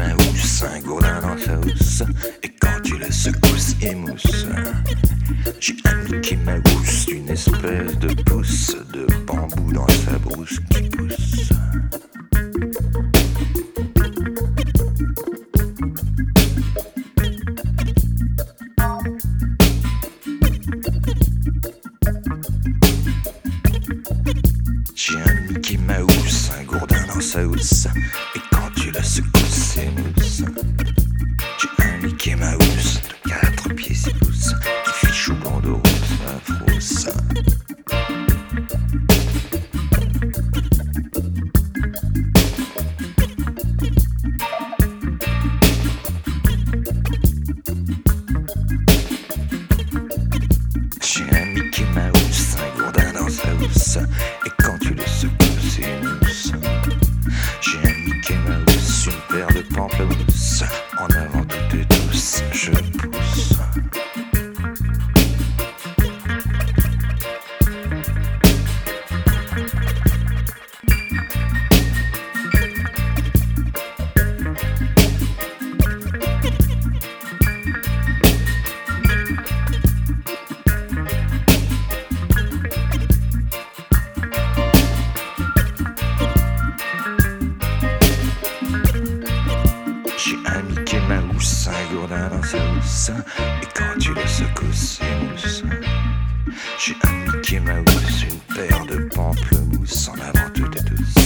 Mouse, un gourdin dans sa housse, et quand tu le secousses, il mousse. J'ai un Mickey Mouse, une espèce de pouce de bambou dans sa brousse qui pousse. J'ai un Mickey Mouse, un gourdin dans sa housse, et quand tu le secousses, c'est mousse. J'ai un Mickey Mouse de 4 pieds 6 pouces, qui fiche au bandeau rousse, frousse. J'ai un Mickey Mouse, un gourdin dans sa housse, et quand tu le secoues, c'est mousse. J'ai un Mickey Mouse, une paire de pamplemousses, en avant toutes et tous, je pousse. J'ai un Mickey Mouse, un gourdin dans sa housse, et quand tu le secousses, c'est mousse. J'ai un Mickey Mouse, une paire de pamplemousses, en avant toutes et tous.